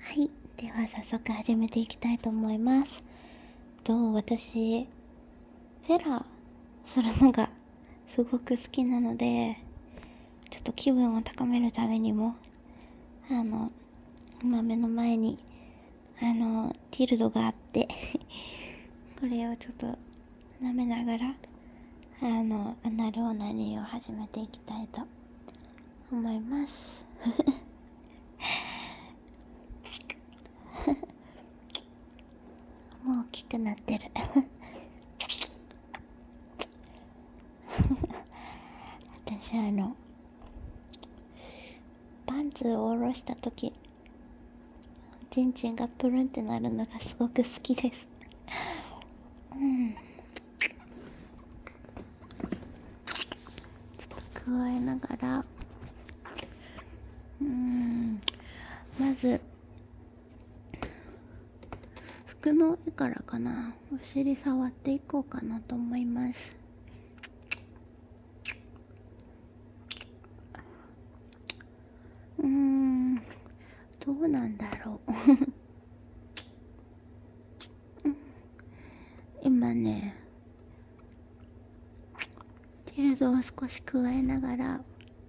はい、では早速始めていきたいと思います。私、フェラするのがすごく好きなので、ちょっと気分を高めるためにも、今目の前に、ティルドがあってこれをちょっと舐めながら、アナルオナニーを始めていきたいと思いますもう大きくなってる私パンツを下ろした時チンチンがプルンってなるのがすごく好きです加えながらまず服の上からかな、お尻触っていこうかなと思います。どうなんだろう今ねティルドを少し加えながら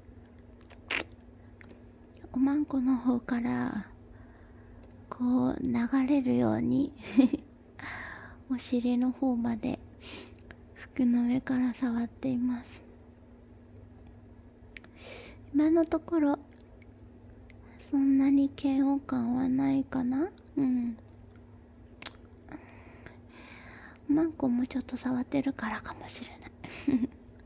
おまんこの方からこう流れるようにお尻の方まで服の上から触っています。今のところそんなに嫌悪感はないかな。マンコもちょっと触ってるからかもしれない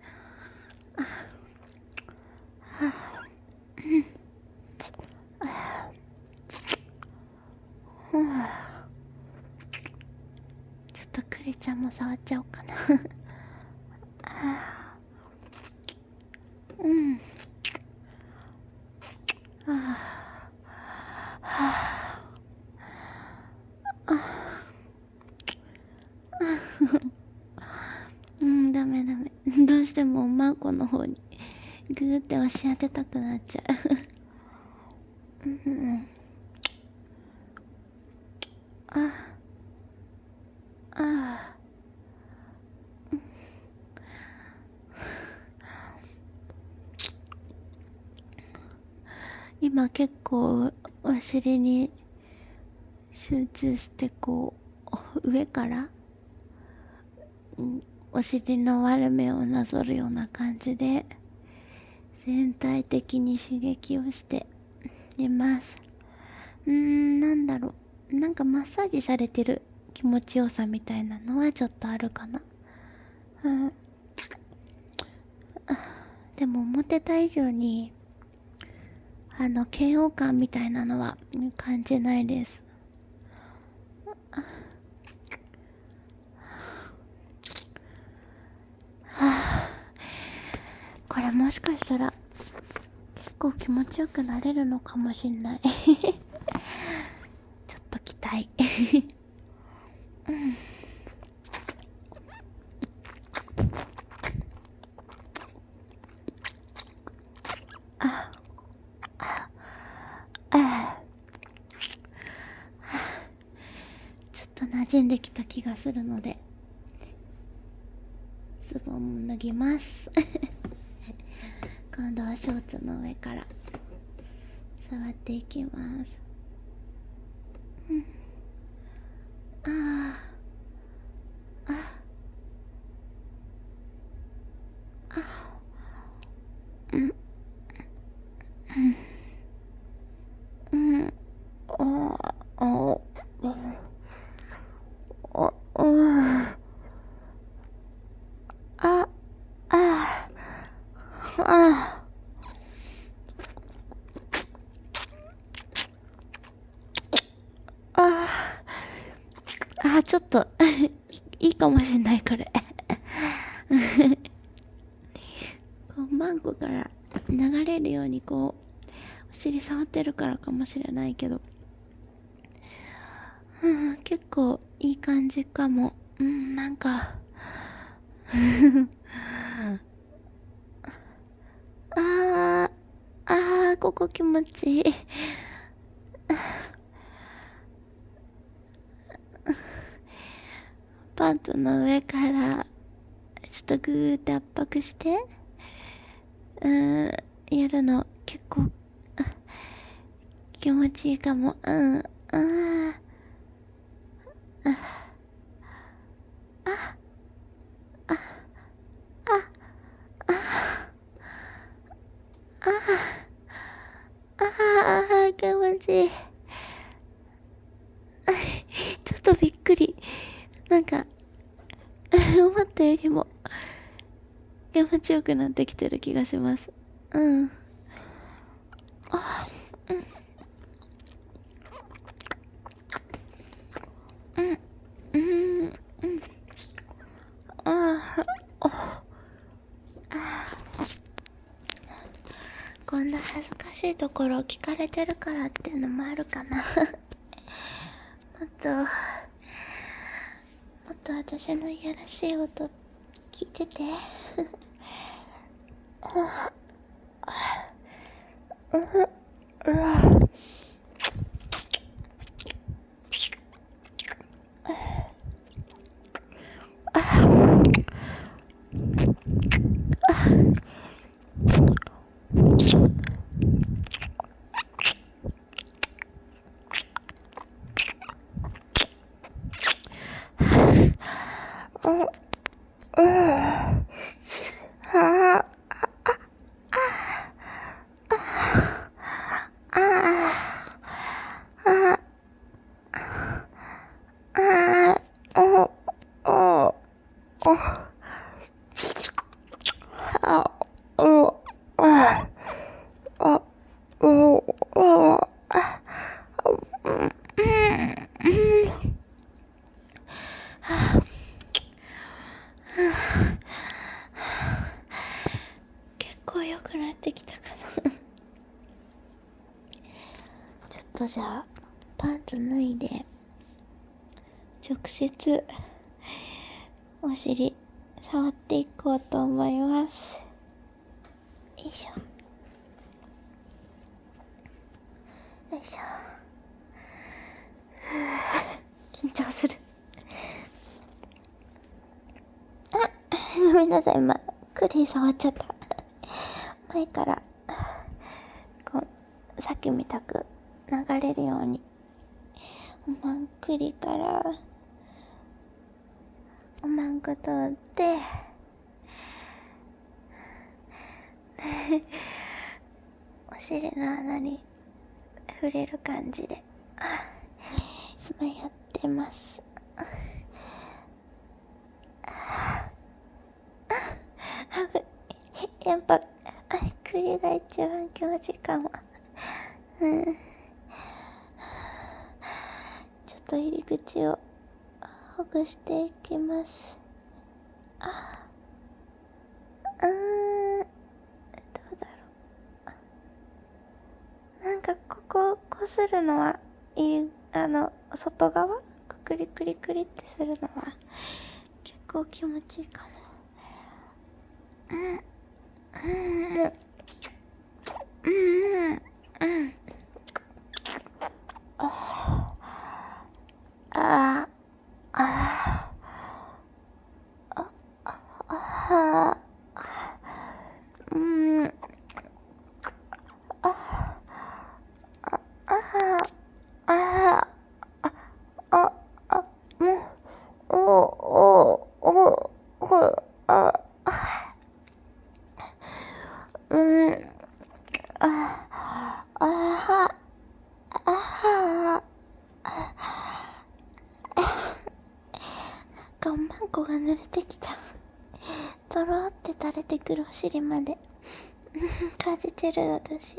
ちょっとクリちゃんも触っちゃおうかなダメダメどうしてもマンコの方にグーって押し当てたくなっちゃう今結構お尻に集中してこう上からお尻の割れ目をなぞるような感じで全体的に刺激をしています。なんだろう、なんかマッサージされてる気持ちよさみたいなのはちょっとあるかな。でも思ってた以上に嫌悪感みたいなのは感じないです。これもしかしたら結構気持ちよくなれるのかもしんないちょっと期待ちょっと馴染んできた気がするのでズボンも脱ぎます今度はショーツの上から触っていきます。ちょっといいかもしんないこれこうマンコから流れるようにこうお尻触ってるからかもしれないけど結構いい感じかも。なんかここ気持ちいいパンツの上からちょっとグーって圧迫してやるの結構気持ちいいかも。気持ちいい。ちょっとびっくり。なんか思ったよりも気持ちよくなってきてる気がします。こんな恥ずかしいところを聞かれてるからっていうのもあるかな。もっと私のいやらしい音聞いてて。結構良くなってきたかな。ちょっとじゃあパンツ脱いで直接お尻触っていこうと思います。よいしょよいしょ。緊張する。ごめんなさい、今クリ触っちゃった。前からこうさっきみたく流れるようにおまんくりからおまんこ通ってお尻の穴に触れる感じで今やってます。やっぱ栗が一番気持ちいいかも。ちょっと入り口をほぐしていきます。どうだろう。なんかこここするの外側クリクリクリってするのは結構気持ちいいかも。マンコが濡れてきた。とろって垂れてくるお尻まで感じてる私。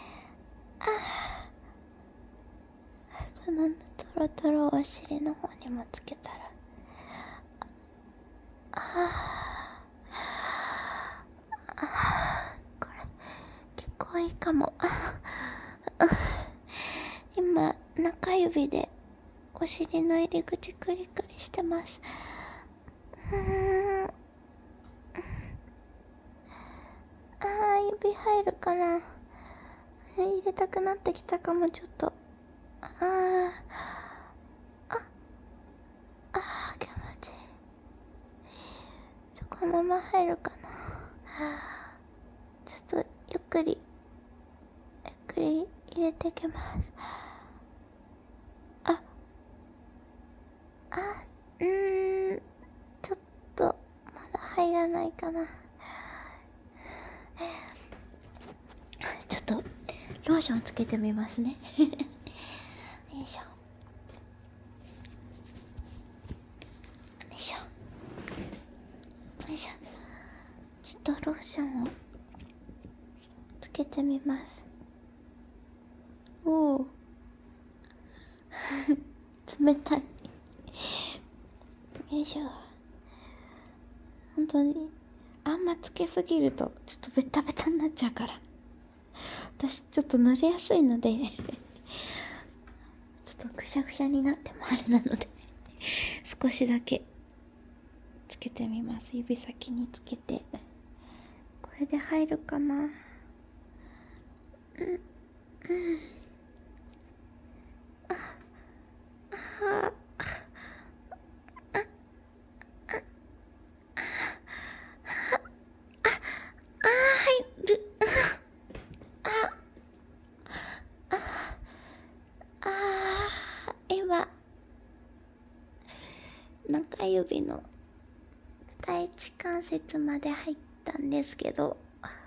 このトロトロお尻の方にもつけたらこれ結構いいかも。今中指でお尻の入り口クリクリしてます。指入るかな。入れたくなってきたかも。ちょっと気持ちいい。 ま入るかな。ちょっとゆっくり入れていきます。ちょっとまだ入らないかな。ちょっとローションつけてみますね。よいしょよいしょよいしょ。ちょっとローションをつけてみます。おお冷たい。よいしょ。本当にあんまつけすぎるとちょっとベタベタになっちゃうから、私ちょっと濡れやすいのでちょっとぐしゃぐしゃになってもあれなので少しだけつけてみます。指先につけて。これで入るかな。今中指の第一関節まで入ったんですけど、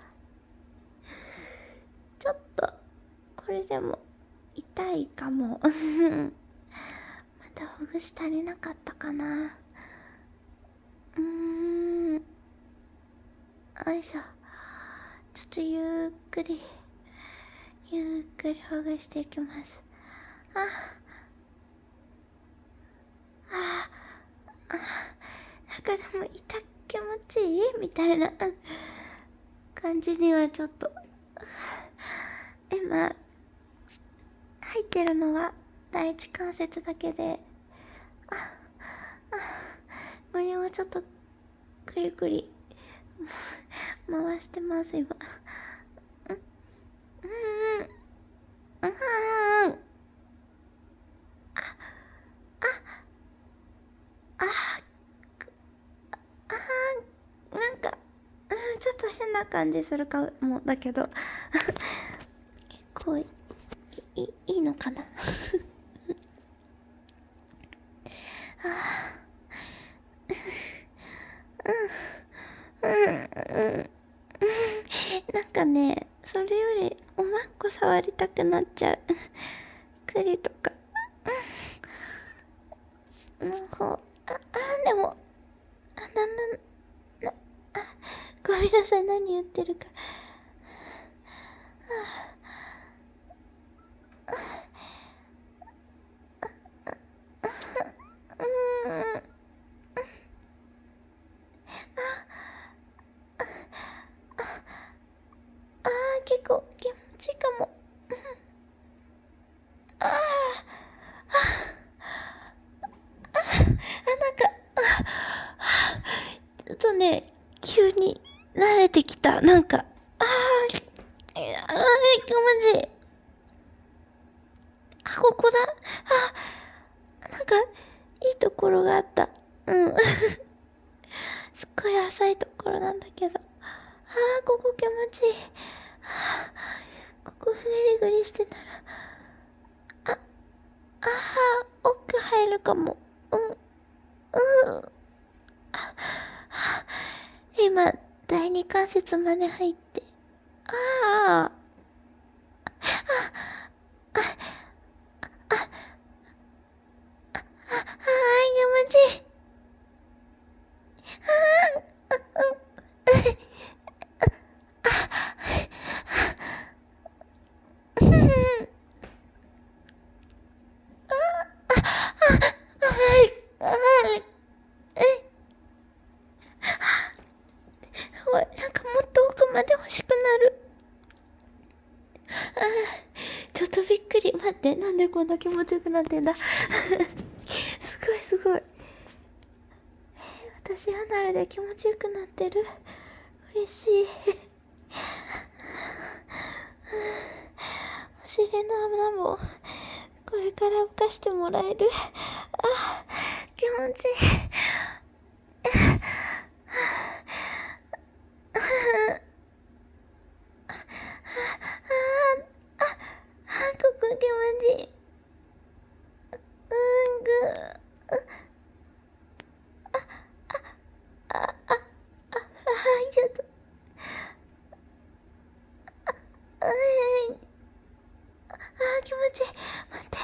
ちょっとこれでも痛いかも。まだほぐし足りなかったかな。よいしょ。ちょっとゆっくりほぐしていきます。なんかでも気持ちいいみたいな感じにはちょっと今入ってるのは第一関節だけで、これをちょっとくりくり回してます今。なんかちょっと変な感じするかもだけど結構いいのかな。なんかね、それよりおまんこ触りたくなっちゃう。栗とかの方。でもごめんなさい、何言ってるか。結構気持ちいいかも。ちょっとね、急に慣れてきた。なんか気持ちいい。ここだ。なんかいいところがあった。すっごい浅いところなんだけど、ここ気持ちいい。ここグリグリしてたら奥入るかも。今第二関節まで入って、気持ちいい。なんかもっと奥まで欲しくなる。ちょっとびっくり。待って、なんでこんな気持ちよくなってんだ。すごい。私アナルで気持ちよくなってる。嬉しい。お尻の穴もこれから浮かしてもらえる。気持ちいい。 ち。ちょっと。気持ちいい。待って。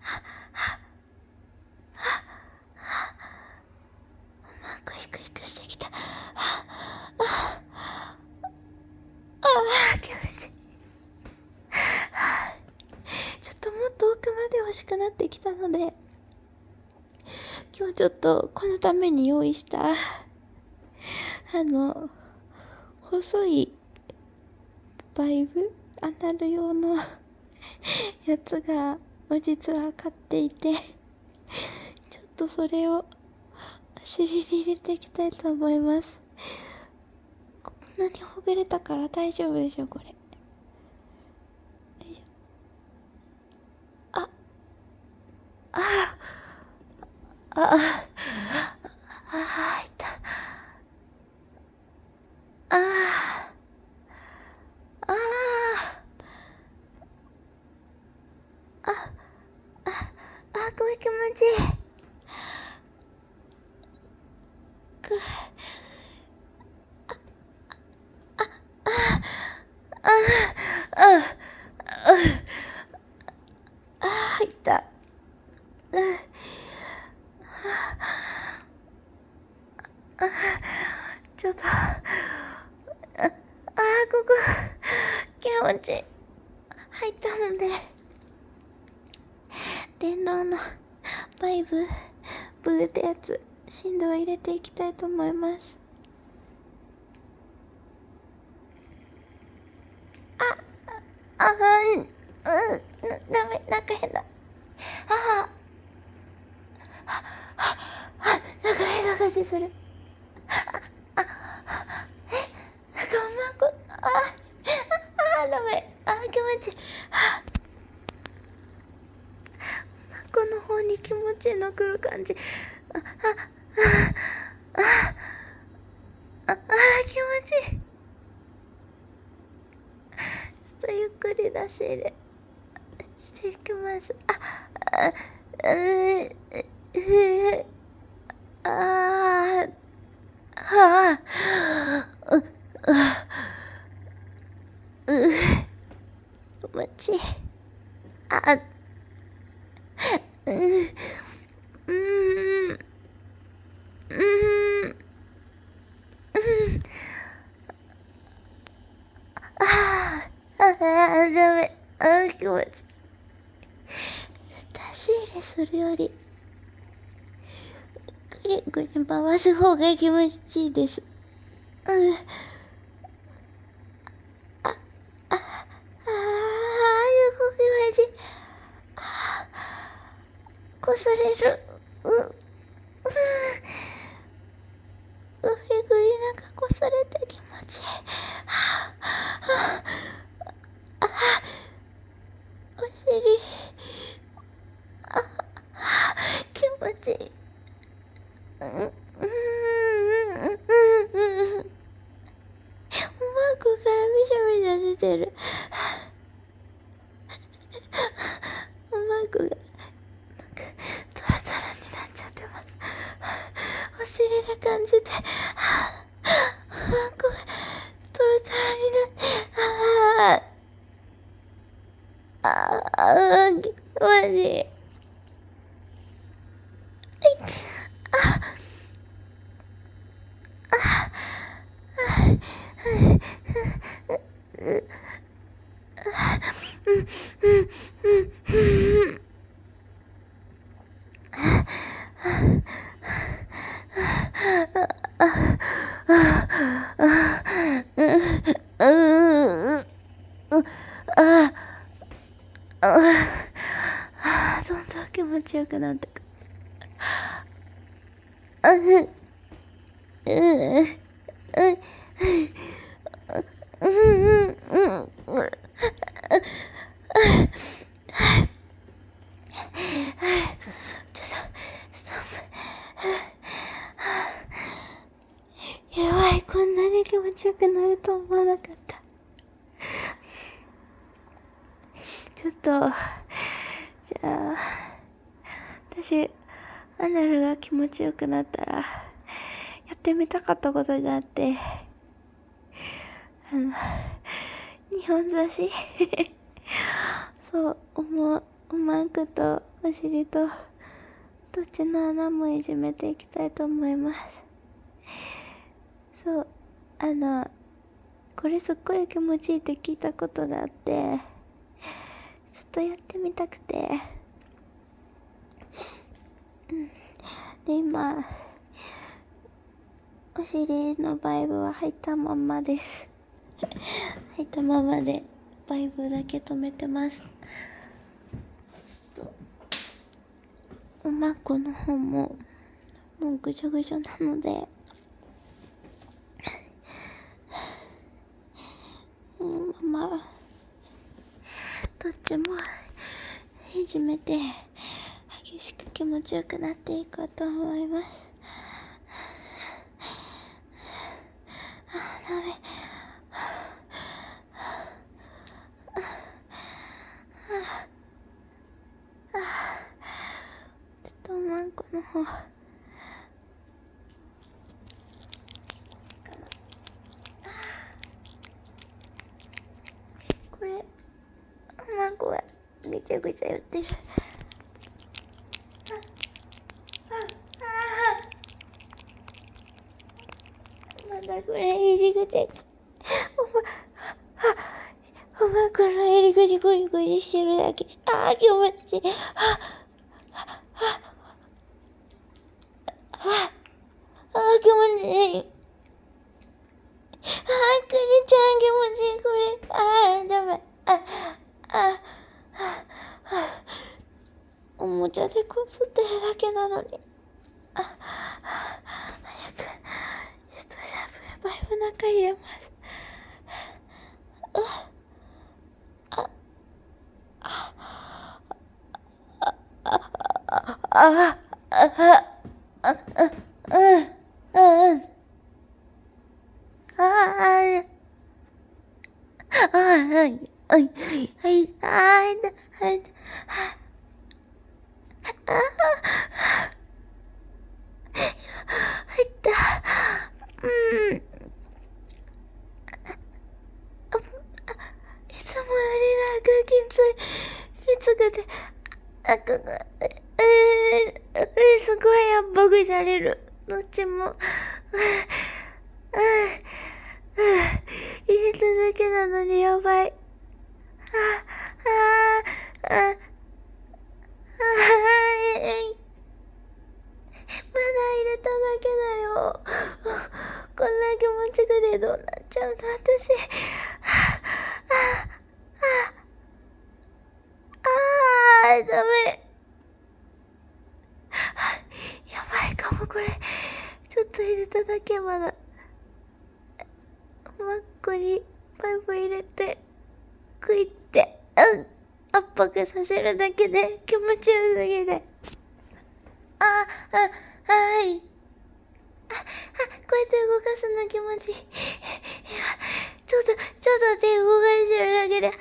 クイクしてきた。気持ちいい。ちょっともっと奥まで欲しくなってきたので、今日ちょっとこのために用意した細いバイブアナル用のやつが実は買っていて、ちょっとそれをお尻に入れていきたいと思います。こんなにほぐれたから大丈夫でしょこれ。よいしょ。入った。ごめん、気持ちいい。入った。ちょっと、ここ、気持ちいい。入ったので、電動のバイブーってやつ、振動を入れていきたいと思います。ダメ、なんか変だ。なんか変な感じする。なんかダメ。気持ちいい。この方に気持ちいいの来る感じ。気持ちいい。ちょっとゆっくり出し入れしていきます。気持ちいい。ダメ。気持ちいい。出し入れするよりぐりぐり回す方が気持ちいいです。気持ちいい。こすれる。ぐりぐりなんかこすれて気持ちいい。お尻気持ちいい。マークからびしゃびしゃ出てる。マークがなんかトロトロになっちゃってます。お尻で感じてマークがトロトロになって気持ちいい。どんどん気持ちよくなってく。やばい、こんなに気持ちよくなると思わなかった。ちょっと私アナルが気持ちよくなったらやってみたかったことがあって、日本差しそう、おまんくとお尻とどっちの穴もいじめていきたいと思います。そう、これすっごい気持ちいいって聞いたことがあって、ずっとやってみたくて、で今お尻のバイブは入ったまんまです入ったままでバイブだけ止めてます。おまっこの方もうぐちゃぐちゃなので、まあどっちもいじめて激しく気持ちよくなっていこうと思います。ダメ。ちょっとおまんこの方これおまんこがぐちゃぐちゃ言ってる。まだこれ入り口おまんこの入り口ゴリゴリしてるだけ。気持ちいい。気持ちいい。くりちゃん気持ちいい。これダメ。おもちゃでこすってるだけなのに。早くシャープバイブ中入れます。入った。いつもよりなんかきつくて、すごい圧迫される。どっちも。入れただけなのにやばい。まだ入れただけだよ。こんな気持ちがでどうなっちゃうの私。ダメ。やばいかもこれ。ちょっと入れただけ。まだマッコにパイプ入れてクイって圧迫させるだけで気持ちよすぎて。はい。こうやって動かすの気持ちいい。ちょっと手動かしてるだけで、い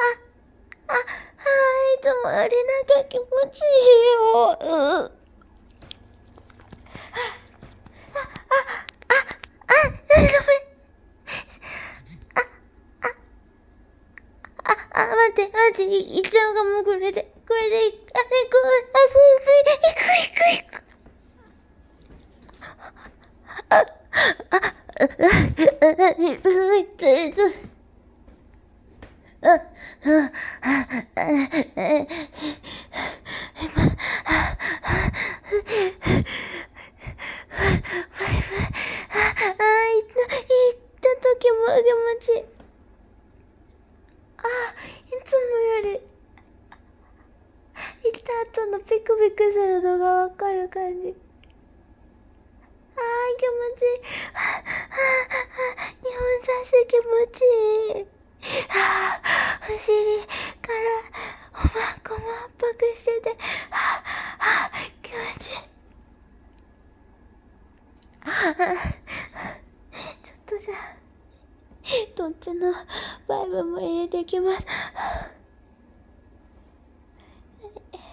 つもよりなんか気持ちいいよ。ダメ。待って、いっちゃうかも、これで、いく。行った時も気持ちいい。いつもより行った後のピクピクするのがわかる感じ。気持ちいい。日本差し気持ちいい。お尻からおまんこも圧迫してて、気持ちいい。ちょっとじゃあどっちのバイブも入れてきます。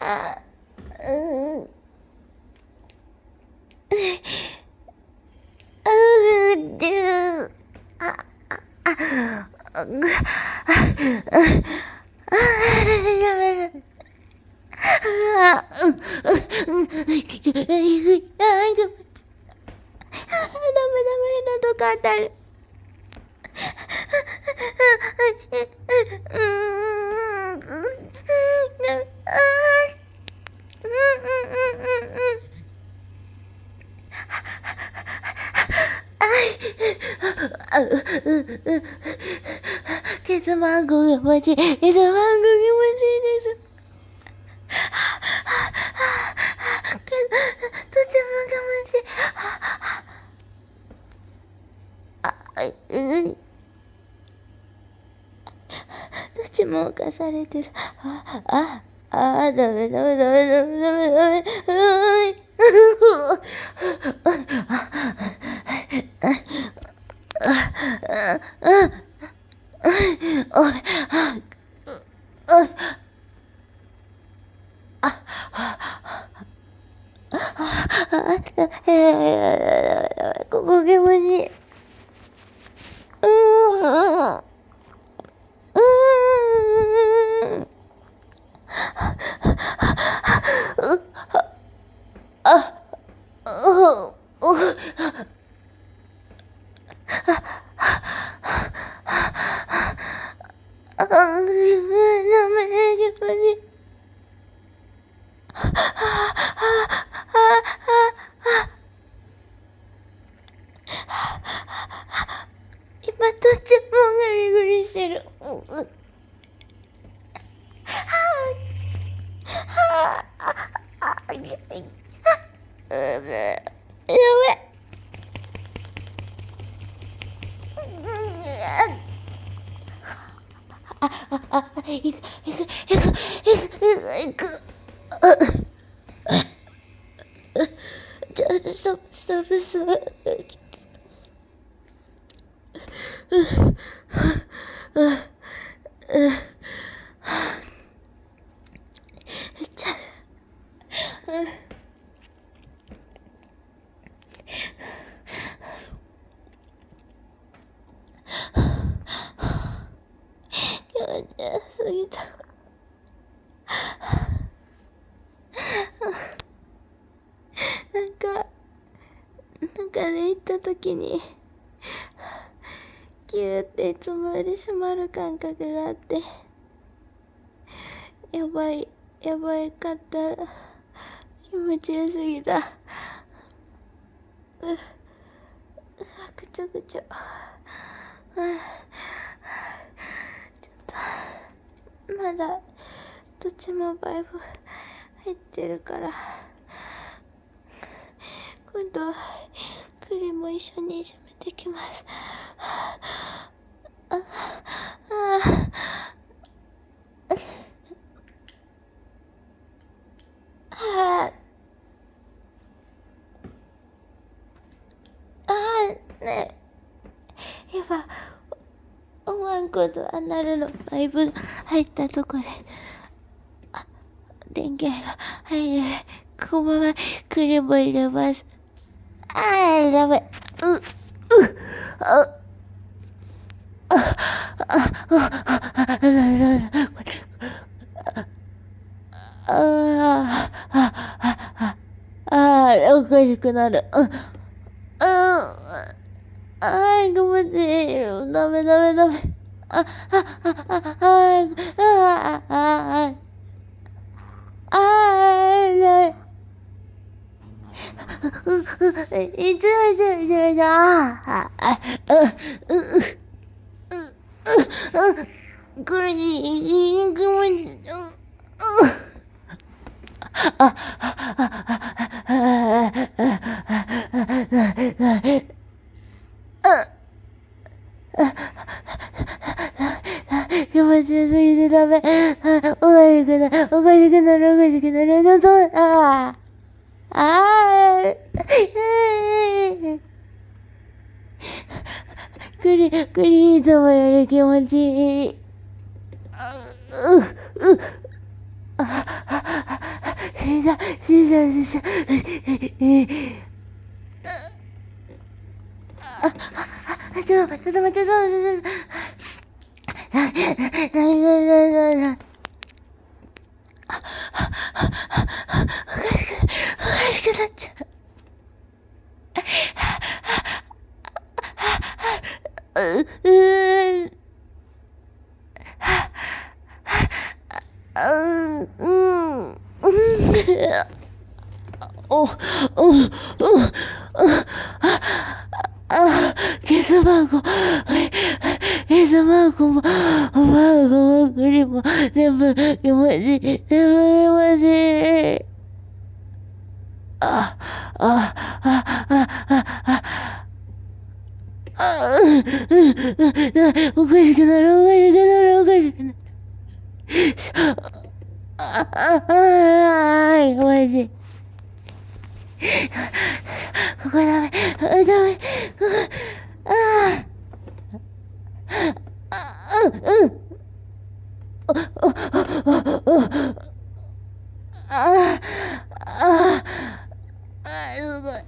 どか当たる。ケツマンゴが欲しい。ケツマンゴが欲しいです。どっちもが欲しい。どっちも犯されてる。ダメ。ここ気持ちいい。今どっちもグリグリしてる。行く。ちょっとストップ。気持ちよすぎた。中で行った時にキューっていつもより締まる感覚があって、やばいかった。気持ちよすぎた。ぐちょちょっとまだどっちもバイブ入ってるから、今度栗も一緒に締めてきます。ねえ、やっぱおわんことアナルのバイブが入ったとこで電源が入る。このまま栗も入れます。やばい。おかしくなる。気持ちいいよ。ダメ。苦しい。気持ちいい。気持ちよすぎてダメ。おかしくなる。クリいつもより気持ちいい。 死んだ、死んだ、死んだ。ちょっと待って、ちょっと待って、ちょっと待って、おかしくなっちゃう。ゲス番号、ゲス番号も、番号も、クリも、全部気持ちいい、全部気持ちいい。おかしくなる、おかしくなる、おかしくなる。気持ちいい。ここダメ、ダメ、すごい。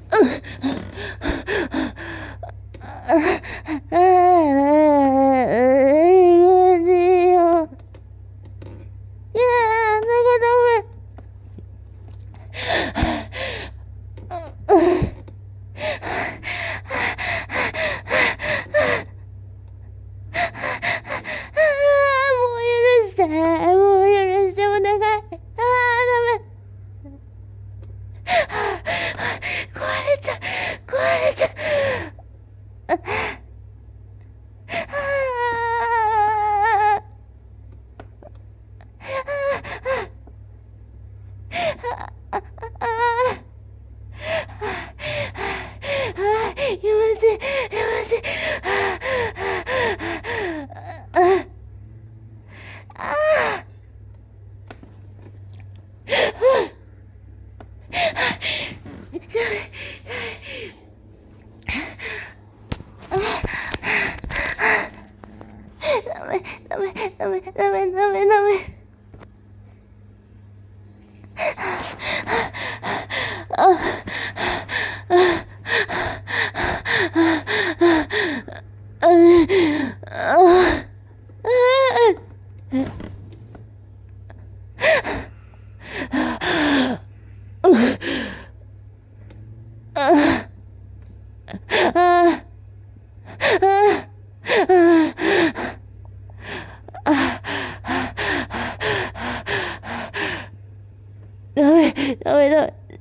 ダメ。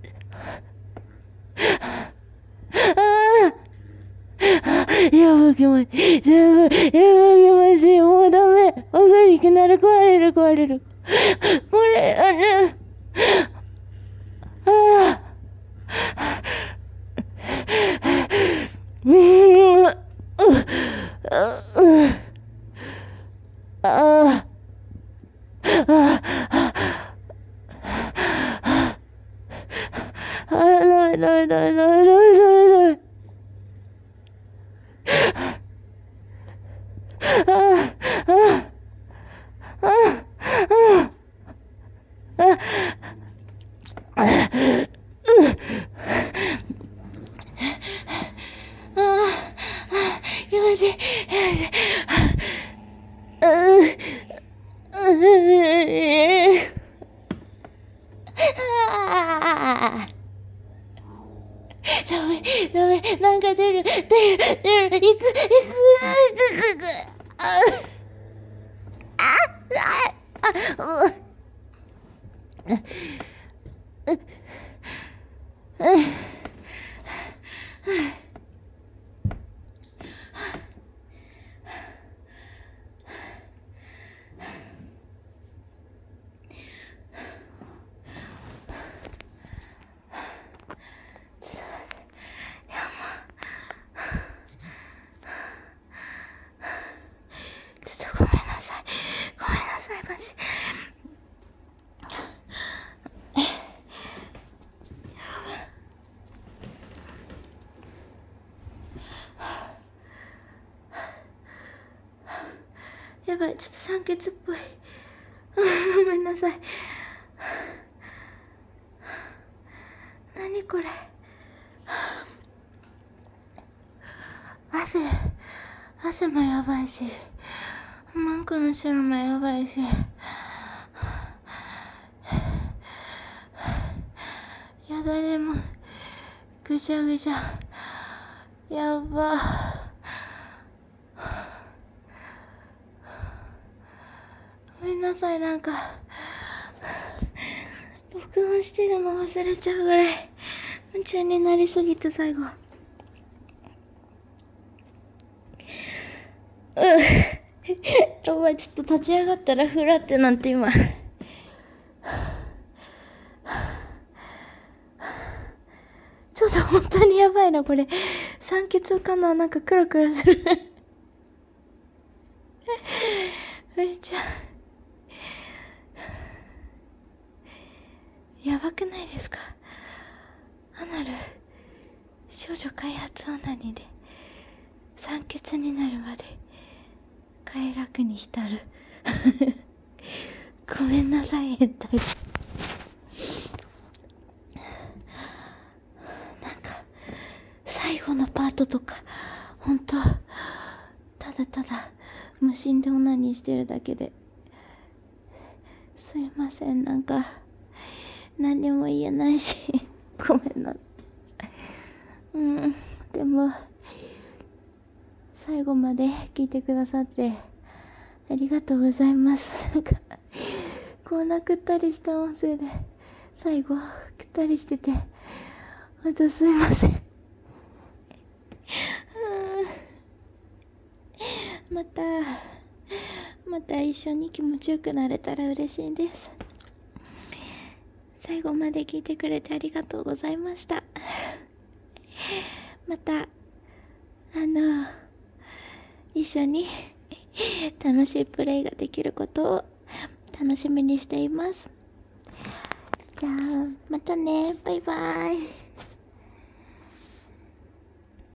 やば気持ちいい。全部気持ちいい。もうダメ。おかしくなる。壊れる。これ、ダメ。ダメ、なんか出る、行く。ごめんなさい、マジ。やばい、ちょっと酸欠っぽい。ごめんなさい。 何これ。汗もやばいし、マンコの白もやばいし、よだれもぐしゃぐしゃ、やば。ごめんなさい、なんか録音してるの忘れちゃうぐらい夢中になりすぎて最後。やばい、ちょっと立ち上がったらフラってなんて今。ちょっと本当にやばいな、これ。酸欠かな、なんかクラクラする。めっちゃ。やばくないですか？アナル、少女開発オナニーで酸欠になるまで快楽に浸る。ごめんなさい、変態。なんか最後のパートとかほんとただただ無心でオナニーしてるだけですいません、なんか何にも言えないしごめんな。でも最後まで聞いてくださってありがとうございます。なんかこうなくったりした音声で最後くったりしててほんとすいません。また一緒に気持ちよくなれたら嬉しいです。最後まで聞いてくれてありがとうございました。また一緒に楽しいプレイができることを楽しみにしています。じゃあまたね、バイバイ。